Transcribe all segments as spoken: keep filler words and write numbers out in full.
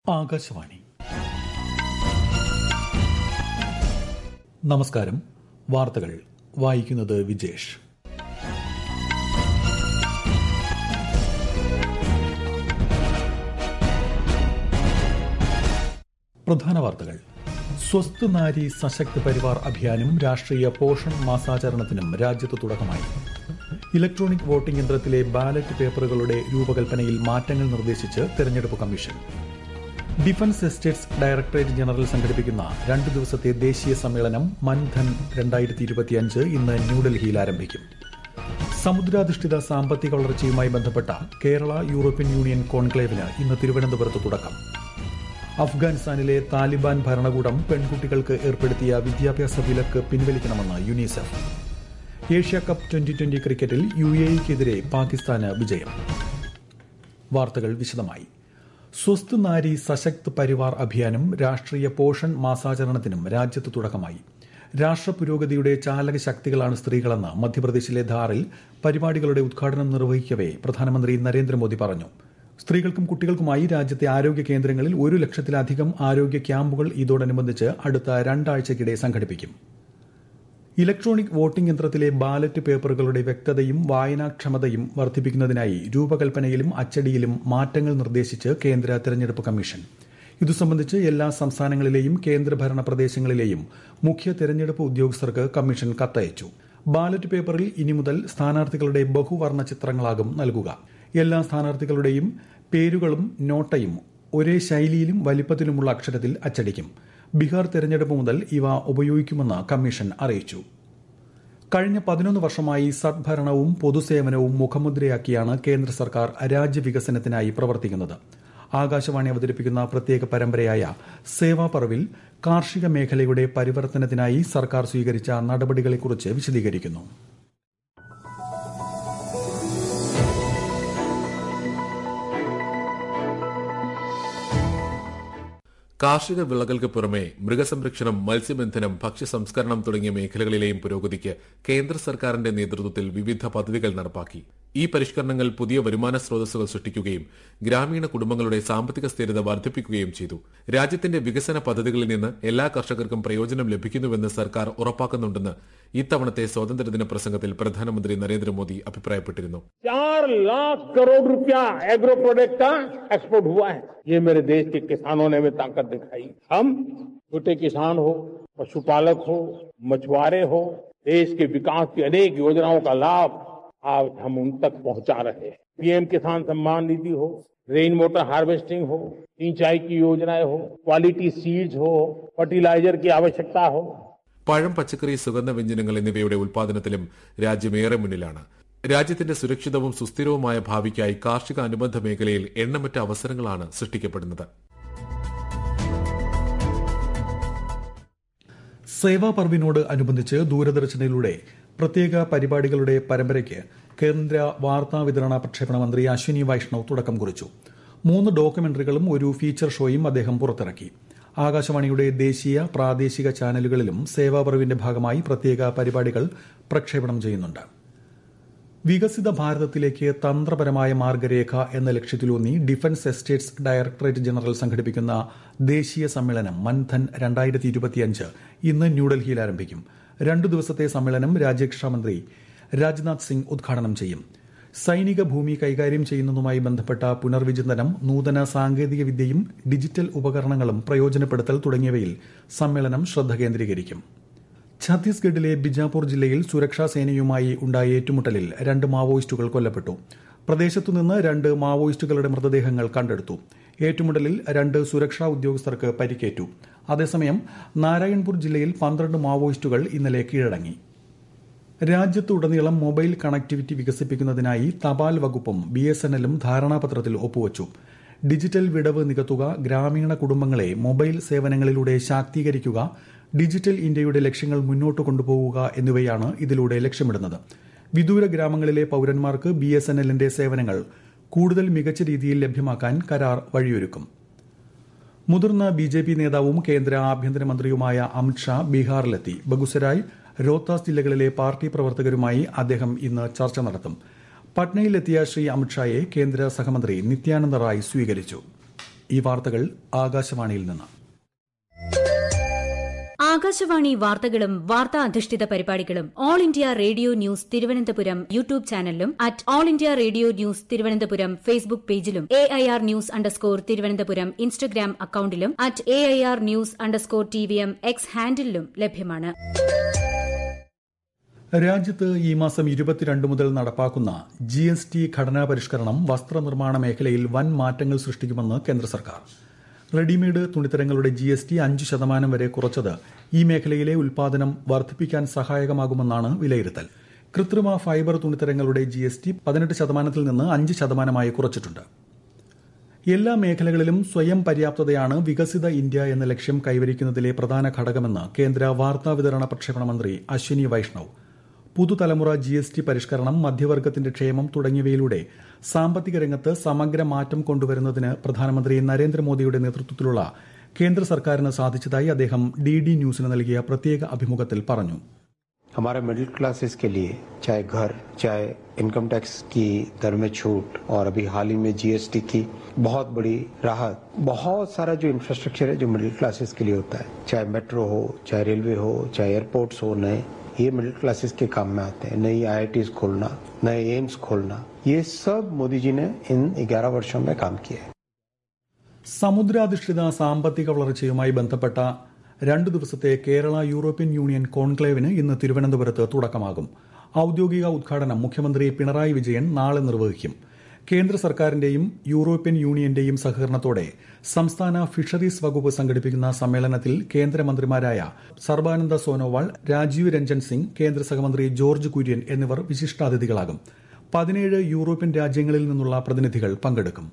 ആകാശവാണി. നമസ്കാരം. വാർത്തകൾ വായിക്കുന്നത് വിജേഷ്. പ്രധാന വാർത്തകൾ. സ്വസ്ഥ് നാരി സശക്ത് പരിവാർ അഭിയാനും രാഷ്ട്രീയ പോഷൺ മാസാചരണത്തിനും രാജ്യത്ത് തുടക്കമായി. ഇലക്ട്രോണിക് വോട്ടിംഗ് യന്ത്രത്തിലെ ബാലറ്റ് പേപ്പറുകളുടെ രൂപകൽപ്പനയിൽ മാറ്റങ്ങൾ നിർദ്ദേശിച്ച് തെരഞ്ഞെടുപ്പ് commission. Defence estates directorate general സംഘടിപ്പിക്കുന്ന രണ്ടു ദിവസത്തെ ദേശീയ സമ്മേളനം മൻധൻ രണ്ടായിരത്തി ഇരുപത്തിയഞ്ച് ഇന്ന് ന്യൂഡൽഹിയിൽ ആരംഭിക്കും. സമുദ്രാധിഷ്ഠിത സാമ്പത്തിക വളർച്ചയുമായി ബന്ധപ്പെട്ട കേരള യൂറോപ്യൻ യൂണിയൻ കോൺക്ലേവിന് ഇന്ന് തിരുവനന്തപുരത്ത് തുടക്കം. അഫ്ഗാനിസ്ഥാനിലെ താലിബാൻ ഭരണകൂടം പെൺകുട്ടികൾക്ക് ഏർപ്പെടുത്തിയ വിദ്യാഭ്യാസ വിലക്ക് പിൻവലിക്കണമെന്ന് UNICEF. Asia cup twenty twenty ക്രിക്കറ്റിൽ യു എ ഇക്കെതിരെ പാകിസ്ഥാന് വിജയം. വാർത്തകൾ വിശദമായി. സ്വസ്ഥ് നാരി സശക്ത് പരിവാർ അഭിയാനും രാഷ്ട്രീയ പോഷൺ മാസാചരണത്തിനും രാജ്യത്ത് തുടക്കമായി. രാഷ്ട്ര പുരോഗതിയുടെ ചാലക ശക്തികളാണ് സ്ത്രീകളെന്ന് മധ്യപ്രദേശിലെ ധാറിൽ പരിപാടികളുടെ ഉദ്ഘാടനം നിർവഹിക്കവെ പ്രധാനമന്ത്രി നരേന്ദ്രമോദി പറഞ്ഞു. സ്ത്രീകൾക്കും കുട്ടികൾക്കുമായി രാജ്യത്തെ ആരോഗ്യ കേന്ദ്രങ്ങളിൽ ഒരു ലക്ഷത്തിലധികം ആരോഗ്യ ക്യാമ്പുകൾ ഇതോടനുബന്ധിച്ച് അടുത്ത രണ്ടാഴ്ചയ്ക്കിടെ സംഘടിപ്പിക്കും. ഇലക്ട്രോണിക് വോട്ടിംഗ് യന്ത്രത്തിലെ ബാലറ്റ് പേപ്പറുകളുടെ വ്യക്തതയും വായനാക്ഷമതയും വർദ്ധിപ്പിക്കുന്നതിനായി രൂപകൽപ്പനയിലും അച്ചടിയിലും മാറ്റങ്ങൾ നിർദ്ദേശിച്ച് കേന്ദ്ര തെരഞ്ഞെടുപ്പ് കമ്മീഷൻ. ഇതു സംബന്ധിച്ച് എല്ലാ സംസ്ഥാനങ്ങളിലെയും കേന്ദ്രഭരണ പ്രദേശങ്ങളിലെയും മുഖ്യ തെരഞ്ഞെടുപ്പ് ഉദ്യോഗസ്ഥർക്ക് കമ്മീഷൻ കത്തയച്ചു. ബാലറ്റ് പേപ്പറിൽ ഇനി മുതൽ സ്ഥാനാർത്ഥികളുടെ ബഹുവർണ്ണ ചിത്രങ്ങളാകും നൽകുക. എല്ലാ സ്ഥാനാർത്ഥികളുടെയും പേരുകളും നോട്ടയും ഒരേ ശൈലിയിലും വലിപ്പത്തിലുമുള്ള അക്ഷരത്തിൽ അച്ചടിക്കും. ബീഹാർ തെരഞ്ഞെടുപ്പ് മുതൽ ഇവ ഉപയോഗിക്കുമെന്ന് കമ്മീഷൻ അറിയിച്ചു. കഴിഞ്ഞ പതിനൊന്ന് വർഷമായി സദ്ഭരണവും പൊതുസേവനവും മുഖമുദ്രയാക്കിയാണ് കേന്ദ്ര സർക്കാർ രാജ്യവികസനത്തിനായി പ്രവർത്തിക്കുന്നത്. ആകാശവാണി അവതരിപ്പിക്കുന്ന പ്രത്യേക പരമ്പരയായ സേവാപർവിൽ കാർഷിക മേഖലയുടെ പരിവർത്തനത്തിനായി സർക്കാർ സ്വീകരിച്ച നടപടികളെക്കുറിച്ച് വിശദീകരിക്കുന്നു. കാർഷിക വിളകൾക്ക് പുറമെ മൃഗസംരക്ഷണം, മത്സ്യബന്ധനം, ഭക്ഷ്യസംസ്കരണം തുടങ്ങിയ മേഖലകളിലെയും പുരോഗതിക്ക് കേന്ദ്ര സർക്കാരിന്റെ നേതൃത്വത്തിൽ വിവിധ പദ്ധതികൾ നടപ്പാക്കി. ഈ പരിഷ്കരണങ്ങൾ പുതിയ വരുമാന സ്രോതസ്സുകൾ സൃഷ്ടിക്കുകയും ഗ്രാമീണ കുടുംബങ്ങളുടെ സാമ്പത്തിക സ്ഥിരത വർദ്ധിപ്പിക്കുകയും ചെയ്തു. രാജ്യത്തിന്റെ വികസന പദ്ധതികളിൽ നിന്ന് എല്ലാ കർഷകർക്കും പ്രയോജനം ലഭിക്കുന്നുവെന്ന് സർക്കാർ ഉറപ്പാക്കുന്നുണ്ടെന്ന് ഇത്തവണത്തെ സ്വാതന്ത്ര്യദിന പ്രസംഗത്തിൽ പ്രധാനമന്ത്രി നരേന്ദ്രമോദി അഭിപ്രായപ്പെട്ടിരുന്നു. चार लाख करोड़ रुपया एग्रो प्रोडक्ट का एक्सपोर्ट हुआ है. ये मेरे देश के किसानों ने भी ताकत दिखाई. हम छोटे किसान हो, पशुपालक हो, मछुआरे हो, देश के विकास की अनेक योजनाओं का लाभ आज हम उन तक पहुंचा रहे हैं. पीएम किसान सम्मान निधि हो, रेन वाटर हार्वेस्टिंग हो, सिंचाई की योजनाएं हो, क्वालिटी सीड्स हो, फर्टिलाइजर की आवश्यकता हो. പഴം, പച്ചക്കറി, സുഗന്ധവ്യഞ്ജനങ്ങൾ എന്നിവയുടെ ഉൽപാദനത്തിലും രാജ്യമേറെ മുന്നിലാണ്. രാജ്യത്തിന്റെ സുരക്ഷിതവും സുസ്ഥിരവുമായ ഭാവിക്കായി കാർഷിക അനുബന്ധ മേഖലയിൽ എണ്ണമറ്റ അവസരങ്ങളാണ് സൃഷ്ടിക്കപ്പെടുന്നത്. സേവാപർവിനോട് അനുബന്ധിച്ച് ദൂരദർശനിലൂടെ പ്രത്യേക പരിപാടികളുടെ പരമ്പരയ്ക്ക് കേന്ദ്ര വാർത്താവിതരണ പ്രക്ഷേപണ മന്ത്രി അശ്വിനി വൈഷ്ണവ് തുടക്കം കുറിച്ചു. മൂന്ന് ഡോക്യുമെന്ററികളും ഒരു ഫീച്ചർ ഷോയും അദ്ദേഹം പുറത്തിറക്കി. ആകാശവാണിയുടെ ദേശീയ, പ്രാദേശിക ചാനലുകളിലും സേവാപർവിന്റെ ഭാഗമായി പ്രത്യേക പരിപാടികൾ പ്രക്ഷേപണം ചെയ്യുന്നുണ്ട്. വികസിത ഭാരതത്തിലേക്ക് തന്ത്രപരമായ മാർഗരേഖ എന്ന ലക്ഷ്യത്തിലൂന്നി ഡിഫൻസ് എസ്റ്റേറ്റ്സ് ഡയറക്ടറേറ്റ് ജനറൽ സംഘടിപ്പിക്കുന്ന ദേശീയ സമ്മേളനം മൻധൻ രണ്ടായിരത്തി ഇരുപത്തിയഞ്ച് ഇന്ന് ന്യൂഡൽഹിയിൽ ആരംഭിക്കും. രണ്ടു ദിവസത്തെ സമ്മേളനം രാജ്യരക്ഷാമന്ത്രി രാജ്നാഥ് സിംഗ് ഉദ്ഘാടനം ചെയ്യും. സൈനിക ഭൂമി കൈകാര്യം ചെയ്യുന്നതുമായി ബന്ധപ്പെട്ട പുനർവിചിന്തനം, നൂതന സാങ്കേതിക വിദ്യയും ഡിജിറ്റൽ ഉപകരണങ്ങളും പ്രയോജനപ്പെടുത്തൽ തുടങ്ങിയവയിൽ സമ്മേളനം ശ്രദ്ധ കേന്ദ്രീകരിക്കും. ഛത്തീസ്ഗഡിലെ ബിജാപൂർ ജില്ലയിൽ സുരക്ഷാ സേനയുമായി ഉണ്ടായ ഏറ്റുമുട്ടലിൽ രണ്ട് മാവോയിസ്റ്റുകൾ കൊല്ലപ്പെട്ടു. പ്രദേശത്തുനിന്ന് രണ്ട് മാവോയിസ്റ്റുകളുടെ മൃതദേഹങ്ങൾ കണ്ടെടുത്തു. ഏറ്റുമുട്ടലിൽ രണ്ട് സുരക്ഷാ ഉദ്യോഗസ്ഥർക്ക് പരിക്കേറ്റു. അതേസമയം നാരായൺപൂർ ജില്ലയിൽ പന്ത്രണ്ട് മാവോയിസ്റ്റുകൾ ഇന്നലെ കീഴടങ്ങി. രാജ്യത്തുടനീളം മൊബൈൽ കണക്ടിവിറ്റി വികസിപ്പിക്കുന്നതിനായി തപാൽ വകുപ്പും ബി എസ് എൻ എല്ലും ധാരണാപത്രത്തിൽ ഒപ്പുവച്ചു. ഡിജിറ്റൽ വിടവ് നികത്തുക, ഗ്രാമീണ കുടുംബങ്ങളെ മൊബൈൽ സേവനങ്ങളിലൂടെ ശാക്തീകരിക്കുക, ഡിജിറ്റൽ ഇന്ത്യയുടെ ലക്ഷ്യങ്ങൾ മുന്നോട്ട് കൊണ്ടുപോകുക എന്നിവയാണ് ഇതിലൂടെ ലക്ഷ്യമിടുന്നത്. വിദൂര ഗ്രാമങ്ങളിലെ പൌരന്മാർക്ക് ബി എസ് എൻ എല്ലിന്റെ സേവനങ്ങൾ കൂടുതൽ മികച്ച രീതിയിൽ ലഭ്യമാക്കാൻ കരാർ വഴിയൊരുക്കും. മുതിർന്ന ബി ജെ പി നേതാവും കേന്ദ്ര ആഭ്യന്തരമന്ത്രിയുമായ അമിത്ഷാ ബീഹാറിലെത്തി. ബഗുസരായ്, രോഹ്താസ് ജില്ലകളിലെ പാർട്ടി പ്രവർത്തകരുമായി അദ്ദേഹം ഇന്ന് ചർച്ച നടത്തും. പട്നയിലെത്തിയ ശ്രീ അമിത്ഷായെ കേന്ദ്ര സഹമന്ത്രി നിത്യാനന്ദ റായ് സ്വീകരിച്ചു. ഈ വാർത്തകൾ ആകാശവാണിയിൽ നിന്ന്. ആകാശവാണി വാർത്തകളും വാർത്താ അധിഷ്ഠിത പരിപാടികളും all India radio news Thiruvananthapuram YouTube ചാനലിലും at all India radio news Thiruvananthapuram Facebook പേജിലും A I R news underscore Thiruvananthapuram Instagram അക്കൌണ്ടിലും at A I R news underscore T V M X ഹാൻഡിലും ലഭ്യമാണ്. രാജ്യത്ത് ഈ മാസം ഇരുപത്തിരണ്ട് മുതൽ നടപ്പാക്കുന്ന ജി എസ് ടി ഘടനാ പരിഷ്കരണം വസ്ത്രനിർമ്മാണ മേഖലയിൽ വൻ മാറ്റങ്ങൾ സൃഷ്ടിക്കുമെന്ന് കേന്ദ്ര സർക്കാർ. റെഡിമെയ്ഡ് തുണിത്തരങ്ങളുടെ ജി എസ് ടി അഞ്ച് ശതമാനം വരെ കുറച്ചത് ഈ മേഖലയിലെ ഉൽപാദനം വർദ്ധിപ്പിക്കാൻ സഹായകമാകുമെന്നാണ് വിലയിരുത്തൽ. കൃത്രിമ ഫൈബർ തുണിത്തരങ്ങളുടെ ജി എസ് ടി പതിനെട്ട് ശതമാനത്തിൽ നിന്ന് അഞ്ച് ശതമാനമായി കുറച്ചിട്ടുണ്ട്. എല്ലാ മേഖലകളിലും സ്വയം പര്യാപ്തതയാണ് വികസിത ഇന്ത്യ എന്ന ലക്ഷ്യം കൈവരിക്കുന്നതിലെ പ്രധാന ഘടകമെന്ന് കേന്ദ്ര വാർത്താവിതരണ പ്രക്ഷേപണ മന്ത്രി അശ്വിനി വൈഷ്ണവ്. പുതുതലമുറ ജി എസ് ടി പരിഷ്കരണം, മധ്യവർഗത്തിന്റെ ക്ഷേമം തുടങ്ങിയവയിലൂടെ സാമ്പത്തിക രംഗത്ത് സമഗ്ര മാറ്റം കൊണ്ടുവരുന്നതിന് പ്രധാനമന്ത്രി നരേന്ദ്രമോദിയുടെ നേതൃത്വത്തിലുള്ള കേന്ദ്ര സർക്കാരിന് സാധിച്ചതായി അദ്ദേഹം ഡി ഡി ന്യൂസിന് നൽകിയ പ്രത്യേക അഭിമുഖത്തിൽ പറഞ്ഞു. हमारे मिडिल क्लासेस के लिए चाहे घर, चाहे इनकम टैक्स की दर में छूट और अभी हाल ही में जी एस टी की बहुत बड़ी राहत, बहुत सारा जो इंफ्रास्ट्रक्चर है जो मिडिल क्लासेस के लिए होता है, चाहे मेट्रो हो, चाहे रेलवे हो, चाहे एयरपोर्ट्स हो, नए ये मिडिल क्लासेस के काम में आते हैं. नई आई आई टीज़ खोलना, नए एम्स खोलना, ये सब मोदी जी ने इन ग्यारह वर्षों में काम किया है. സമുദ്രാധിഷ്ഠിത സാമ്പത്തിക വളർച്ചയുമായി ബന്ധപ്പെട്ട രണ്ടു ദിവസത്തെ കേരള യൂറോപ്യൻ യൂണിയൻ കോൺക്ലേവിന് ഇന്ന് തിരുവനന്തപുരത്ത് തുടക്കമാകും. ഔദ്യോഗിക ഉദ്ഘാടനം മുഖ്യമന്ത്രി പിണറായി വിജയൻ നാളെ നിർവഹിക്കും. കേന്ദ്ര സർക്കാരിന്റെയും യൂറോപ്യൻ യൂണിയന്റെയും സഹകരണത്തോടെ സംസ്ഥാന ഫിഷറീസ് വകുപ്പ് സംഘടിപ്പിക്കുന്ന സമ്മേളനത്തിൽ കേന്ദ്രമന്ത്രിമാരായ സർബാനന്ദ സോനോവാൾ, രാജീവ് രഞ്ജൻ സിംഗ്, കേന്ദ്ര സഹമന്ത്രി ജോർജ് കുര്യൻ എന്നിവർ വിശിഷ്ടാതിഥികളാകും. പതിനേഴ് യൂറോപ്യൻ രാജ്യങ്ങളിൽ നിന്നുള്ള പ്രതിനിധികൾ പങ്കെടുക്കും.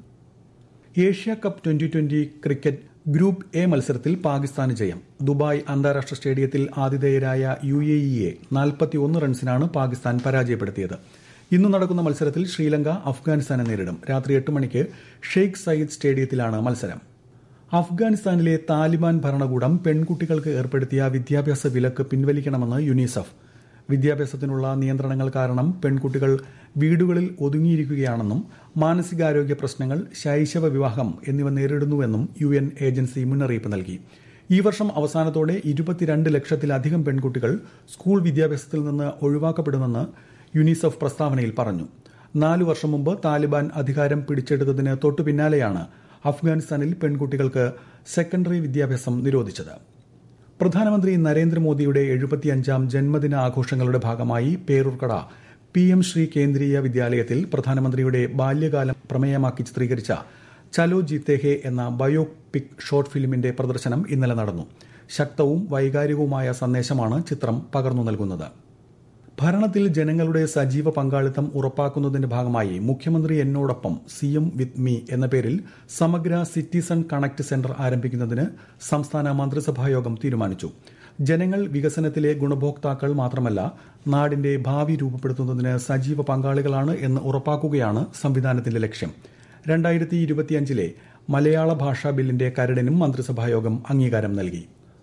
Asia cup twenty twenty cricket group A മത്സരത്തിൽ പാകിസ്ഥാന് ജയം. ദുബായ് അന്താരാഷ്ട്ര സ്റ്റേഡിയത്തിൽ ആതിഥേയരായ യു എ ഇയെ നാൽപ്പത്തിയൊന്ന് റൺസിനാണ് പാകിസ്ഥാൻ പരാജയപ്പെടുത്തിയത്. ഇന്ന് നടക്കുന്ന മത്സരത്തിൽ ശ്രീലങ്ക അഫ്ഗാനിസ്ഥാനെ നേരിടും. രാത്രി എട്ട് മണിക്ക് ഷെയ്ഖ് സയ്യിദ് സ്റ്റേഡിയത്തിലാണ് മത്സരം. അഫ്ഗാനിസ്ഥാനിലെ താലിബാൻ ഭരണകൂടം പെൺകുട്ടികൾക്ക് ഏർപ്പെടുത്തിയ വിദ്യാഭ്യാസ വിലക്ക് പിൻവലിക്കണമെന്ന് യുനിസെഫ്. വിദ്യാഭ്യാസത്തിനുള്ള നിയന്ത്രണങ്ങൾ കാരണം പെൺകുട്ടികൾ വീടുകളിൽ ഒതുങ്ങിയിരിക്കുകയാണെന്നും മാനസികാരോഗ്യ പ്രശ്നങ്ങൾ, ശൈശവ വിവാഹം എന്നിവ നേരിടുന്നുവെന്നും യു എൻ ഏജൻസി മുന്നറിയിപ്പ് നൽകി. ഈ വർഷം അവസാനത്തോടെ ഇരുപത്തിരണ്ട് ലക്ഷത്തിലധികം പെൺകുട്ടികൾ സ്കൂൾ വിദ്യാഭ്യാസത്തിൽ നിന്ന് ഒഴിവാക്കപ്പെടുമെന്ന് യുനിസെഫ് പ്രസ്താവനയിൽ പറഞ്ഞു. നാലു വർഷം മുമ്പ് താലിബാൻ അധികാരം പിടിച്ചെടുത്തതിന് തൊട്ടു പിന്നാലെയാണ് അഫ്ഗാനിസ്ഥാനിൽ പെൺകുട്ടികൾക്ക് സെക്കൻഡറി വിദ്യാഭ്യാസം നിരോധിച്ചത്. പ്രധാനമന്ത്രി നരേന്ദ്രമോദിയുടെ എഴുപത്തിയഞ്ചാം ജന്മദിന ആഘോഷങ്ങളുടെ ഭാഗമായി പേരൂർക്കട പി എം ശ്രീ കേന്ദ്രീയ വിദ്യാലയത്തിൽ പ്രധാനമന്ത്രിയുടെ ബാല്യകാലം പ്രമേയമാക്കി ചിത്രീകരിച്ച ചലോ ജീത്തേ ഹേ എന്ന ബയോപിക് ഷോർട്ട് ഫിലിമിന്റെ പ്രദർശനം ഇന്നലെ നടന്നു. ശക്തവും വൈകാരികവുമായ സന്ദേശമാണ് ചിത്രം പകർന്നു നൽകുന്നത്. ഭരണത്തിൽ ജനങ്ങളുടെ സജീവ പങ്കാളിത്തം ഉറപ്പാക്കുന്നതിന്റെ ഭാഗമായി മുഖ്യമന്ത്രി എന്നോടൊപ്പം സി എം വിത്ത് മീ എന്ന പേരിൽ സമഗ്ര സിറ്റിസൺ കണക്ട് സെന്റർ ആരംഭിക്കുന്നതിന് സംസ്ഥാന മന്ത്രിസഭായോഗം തീരുമാനിച്ചു. ജനങ്ങൾ വികസനത്തിലെ ഗുണഭോക്താക്കൾ മാത്രമല്ല, നാടിന്റെ ഭാവി രൂപപ്പെടുത്തുന്നതിന് സജീവ പങ്കാളികളാണ് എന്ന് ഉറപ്പാക്കുകയാണ് സംവിധാനത്തിന്റെ ലക്ഷ്യം. രണ്ടായിരത്തി ഇരുപത്തിയഞ്ചിലെ മലയാള ഭാഷാ ബില്ലിന്റെ കരടിനും മന്ത്രിസഭായോഗം അംഗീകാരം നൽകി.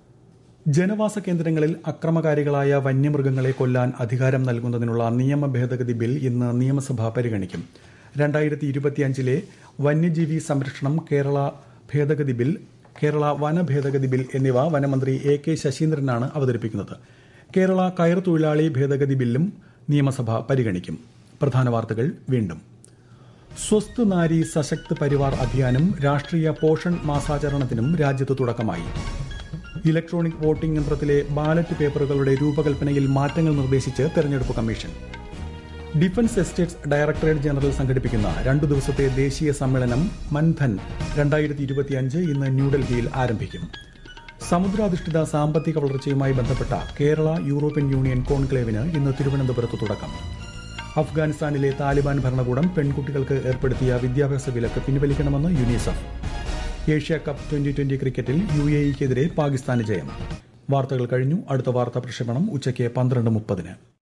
ജനവാസ കേന്ദ്രങ്ങളിൽ അക്രമകാരികളായ വന്യമൃഗങ്ങളെ കൊല്ലാൻ അധികാരം നൽകുന്നതിനുള്ള നിയമ ഭേദഗതി ബിൽ ഇന്ന് നിയമസഭ പരിഗണിക്കും. രണ്ടായിരത്തി ഇരുപത്തിയഞ്ചിലെ വന്യജീവി സംരക്ഷണം കേരള ഭേദഗതി ബിൽ, കേരള വന ഭേദഗതി ബിൽ എന്നിവ വനമന്ത്രി എ കെ ശശീന്ദ്രനാണ് അവതരിപ്പിക്കുന്നത്. കേരള കയർ തൊഴിലാളി ഭേദഗതി ബില്ലും നിയമസഭ പരിഗണിക്കും. പ്രധാന വാർത്തകൾ വീണ്ടും. സ്വസ്ഥ് നാരി സശക്ത് പരിവാർ അഭിയാനും രാഷ്ട്രീയ പോഷൺ മാസാചരണത്തിനും രാജ്യത്ത് തുടക്കമായി. ഇലക്ട്രോണിക് വോട്ടിംഗ് യന്ത്രത്തിലെ ബാലറ്റ് പേപ്പറുകളുടെ രൂപകൽപ്പനയിൽ മാറ്റങ്ങൾ നിർദ്ദേശിച്ച് തെരഞ്ഞെടുപ്പ് commission. Defence estates directorate general സംഘടിപ്പിക്കുന്ന രണ്ടു ദിവസത്തെ ദേശീയ സമ്മേളനം മൻധൻ രണ്ടായിരത്തി ഇരുപത്തിയഞ്ച് ഇന്ന് ന്യൂഡൽഹിയിൽ ആരംഭിക്കും. സമുദ്രാധിഷ്ഠിത സാമ്പത്തിക വളർച്ചയുമായി ബന്ധപ്പെട്ട കേരള യൂറോപ്യൻ യൂണിയൻ കോൺക്ലേവിന് ഇന്ന് തിരുവനന്തപുരത്ത് തുടക്കം. അഫ്ഗാനിസ്ഥാനിലെ താലിബാൻ ഭരണകൂടം പെൺകുട്ടികൾക്ക് ഏർപ്പെടുത്തിയ വിദ്യാഭ്യാസ വിലക്ക് പിൻവലിക്കണമെന്ന് UNICEF. Asia cup twenty twenty ക്രിക്കറ്റിൽ യു എ ഇക്കെതിരെ പാകിസ്ഥാന് ജയം. വാർത്തകൾ കഴിഞ്ഞു. അടുത്ത വാർത്താ പ്രക്ഷേപണം ഉച്ചയ്ക്ക് പന്ത്രണ്ട് മുപ്പതിന്.